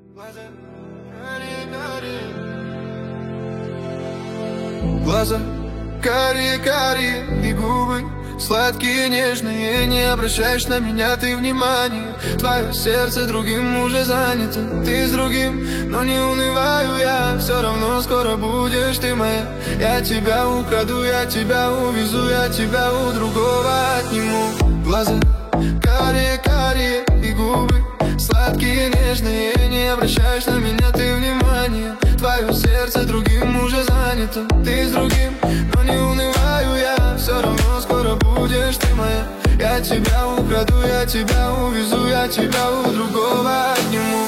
Глаза карие-карие и губы сладкие, нежные. Не обращаешь на меня ты внимания. Твое сердце другим уже занято. Ты с другим, но не унываю я. Все равно скоро будешь ты моя. Я тебя украду, я тебя увезу, я тебя у другого отниму. Глаза карие-карие и губы сладкие, нежные. Не обращаешь на меня ты внимания. Твое сердце другим уже занято. Ты с другим, но не унываю я. Все равно скоро будешь ты моя. Я тебя украду, я тебя увезу, я тебя у другого отниму.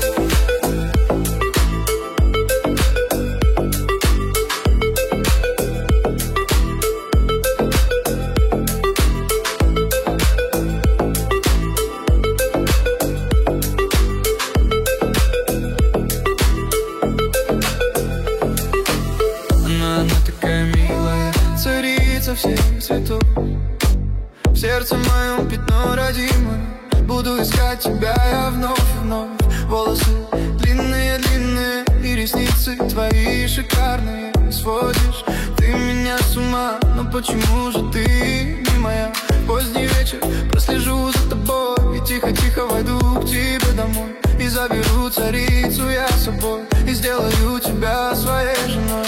Всех цветов. В сердце моем пятно родимое. Буду искать тебя я вновь и вновь. Волосы длинные-длинные и ресницы твои шикарные. Сводишь ты меня с ума, но почему же ты не моя? Поздний вечер, прослежу за тобой и тихо-тихо войду к тебе домой. И заберу царицу я с собой и сделаю тебя своей женой.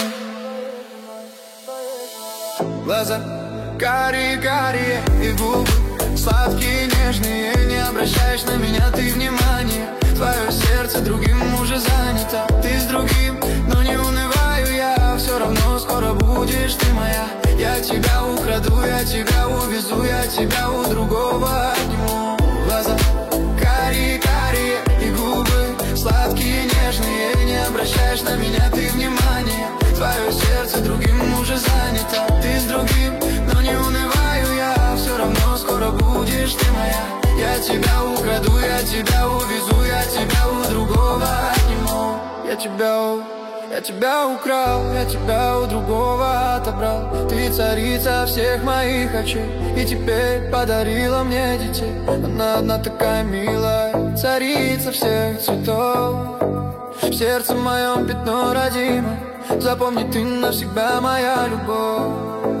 Глаза карие-карие и губы сладкие, нежные. Не обращаешь на меня ты внимания. Твое сердце другим уже занято. Ты с другим, но не унываю я. Все равно скоро будешь ты моя. Я тебя украду, я тебя увезу, я тебя у другого отниму. Глаза карие-карие и губы сладкие, нежные. Не обращаешь на меня ты внимания. Твое сердце другим уже занято. Ты с другим, но не унываю я. Все равно скоро будешь ты моя. Я тебя украду, я тебя увезу, я тебя у другого отниму. Я тебя украл, я тебя у другого отобрал. Ты царица всех моих очей и теперь подарила мне детей. Она одна такая милая, царица всех цветов. В сердце моем пятно родимое. Запомни, ты навсегда моя любовь.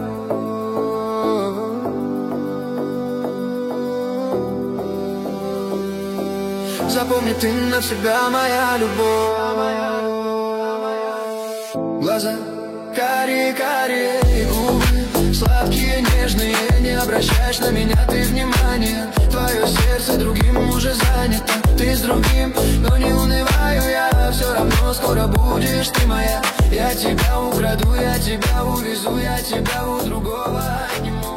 Запомни, ты навсегда моя любовь. Глаза карие-карие и губы сладкие, нежные. Не обращаешь на меня ты внимания. Твое сердце другим уже занято. Ты с другим, но не унываю я. Все равно скоро будешь ты моя. Я тебя украду, я тебя увезу, я тебя у другого отниму.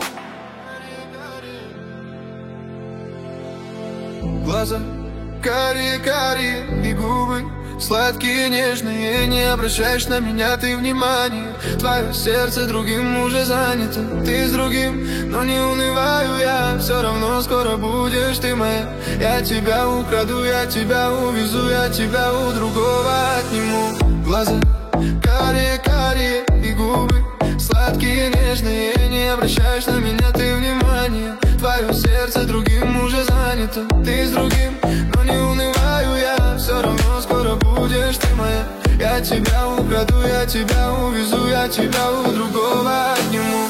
Глаза карие-карие и губы сладкие, нежные. Не обращаешь на меня ты внимания. Твое сердце другим уже занято. Ты с другим, но не унываю я. Все равно скоро будешь ты моя. Я тебя украду, я тебя увезу, я тебя у другого отниму. Глаза карие-карие и губы сладкие, нежные. Не обращаешь на меня ты внимания. Твое сердце другим уже занято. Ты с другим, но не унываю я. Все равно скоро будешь ты моя. Я тебя украду, я тебя увезу, я тебя у другого отниму.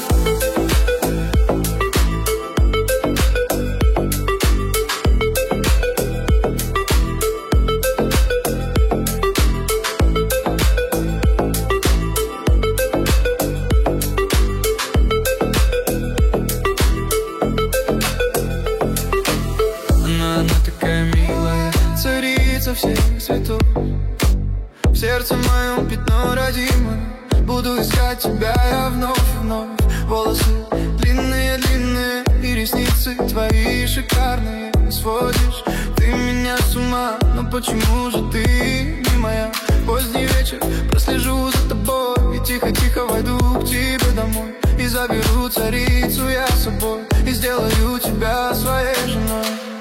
Всех цветов. В сердце моем пятно родимое. Буду искать тебя я вновь и вновь. Волосы длинные-длинные и ресницы твои шикарные. Сводишь ты меня с ума, но почему же ты не моя? Поздний вечер, прослежу за тобой и тихо-тихо войду к тебе домой. И заберу царицу я с собой и сделаю тебя своей женой.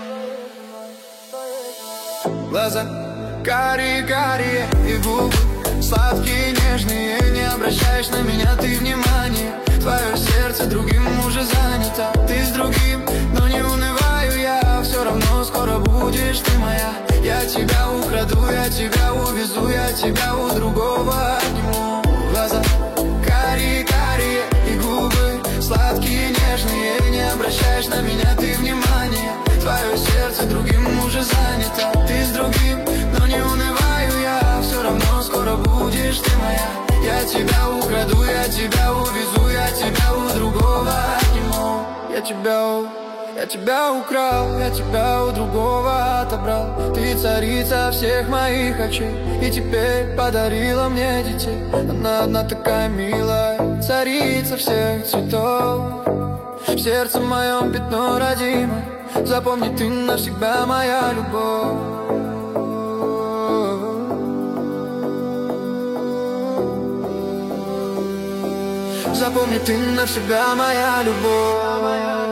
Глаза карие-карие и губы сладкие, нежные. Не обращаешь на меня ты внимания. Твое сердце другим уже занято. Ты с другим, но не унываю я. Все равно скоро будешь ты моя. Я тебя украду, я тебя увезу, я тебя у другого отниму. Глаза карие-карие и губы сладкие, нежные. Не обращаешь на меня ты внимания. Твое сердце другим уже занято. Ты с другим, но не унываю я. Все равно скоро будешь ты моя. Я тебя украду, я тебя увезу, я тебя у другого отниму. Я тебя украл, я тебя у другого отобрал. Ты царица всех моих очей, и теперь подарила мне детей. Она одна такая милая, царица всех цветов. В сердце моем пятно родимое, запомни, ты навсегда моя любовь. Запомни, ты навсегда моя любовь.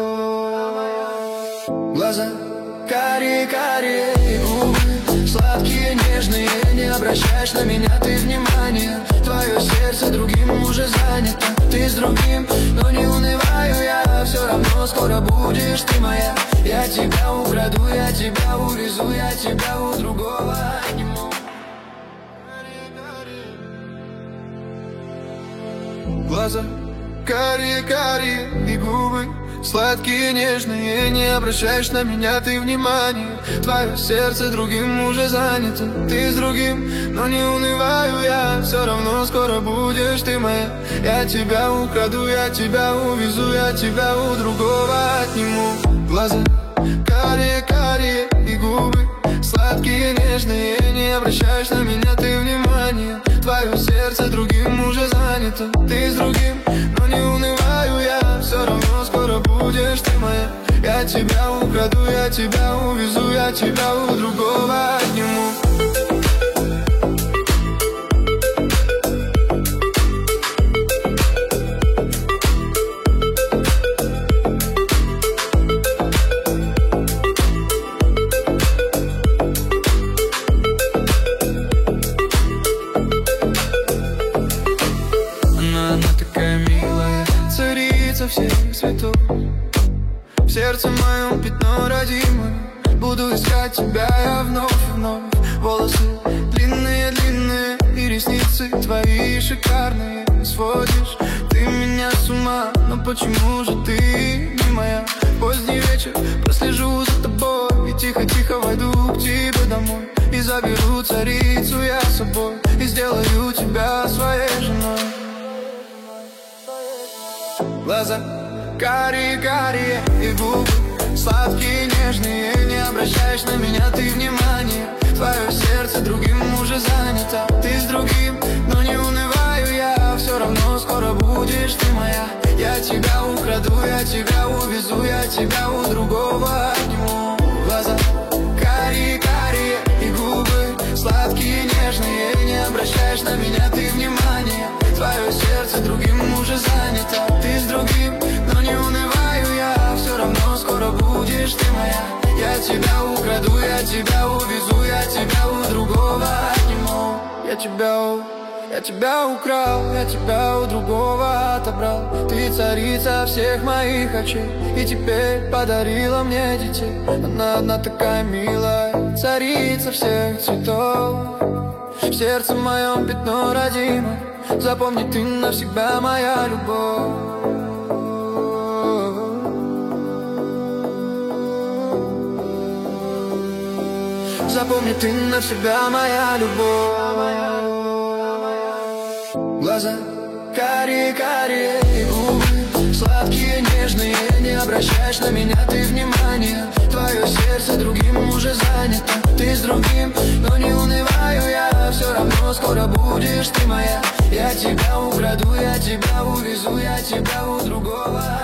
Глаза карие-карие и губы сладкие, нежные. Не обращаешь на меня ты внимания. Твое сердце другим уже занято. Ты с другим, но не унываю я. Все равно скоро будешь ты моя. Я тебя украду, я тебя увезу, я тебя у другого отниму. Глаза карие-карие и губы сладкие, нежные. Не обращаешь на меня ты внимания. Твое сердце другим уже занято. Ты с другим, но не унываю я. Все равно скоро будешь ты моя. Я тебя украду, я тебя увезу, я тебя у другого отниму. Глаза карие-карие и губы сладкие, нежные. Не обращаешь на меня ты внимания. Твое сердце другим уже занято. Ты с другим, но не унываю я. Все равно скоро будешь ты моя. Я тебя украду, я тебя увезу, я тебя у другого отниму. Всех цветов. В сердце моем пятно родимое. Буду искать тебя я вновь и вновь. Волосы длинные-длинные и ресницы твои шикарные. Сводишь ты меня с ума, но почему же ты не моя? Поздний вечер, прослежу за тобой и тихо-тихо войду к тебе домой. И заберу царицу я с собой, и сделаю тебя своей женой. Глаза карие-карие и губы сладкие, нежные. Не обращаешь на меня ты внимания. Твое сердце другим уже занято. Ты с другим, но не унываю я. Все равно скоро будешь ты моя. Я тебя украду, я тебя увезу, я тебя у другого отниму. Глаза карие-карие и губы сладкие, нежные. Не обращаешь на меня ты внимания. Твое сердце другим уже занято. Ты с другим, но не унываю я. Все равно скоро будешь ты моя. Я тебя украду, я тебя увезу, я тебя у другого отниму. Я тебя украл, я тебя у другого отобрал. Ты царица всех моих очей, и теперь подарила мне детей. Она одна такая милая, царица всех цветов. В сердце моем пятно родимое. Запомни, ты навсегда моя любовь. Запомни, ты навсегда моя любовь. Глаза карие-карие и губы сладкие, нежные. Не обращаешь на меня ты внимания. Твое сердце другим уже занято. Ты с другим, но не унываю я. Все равно скоро будешь ты моя. Я тебя украду, я тебя увезу, я тебя у другого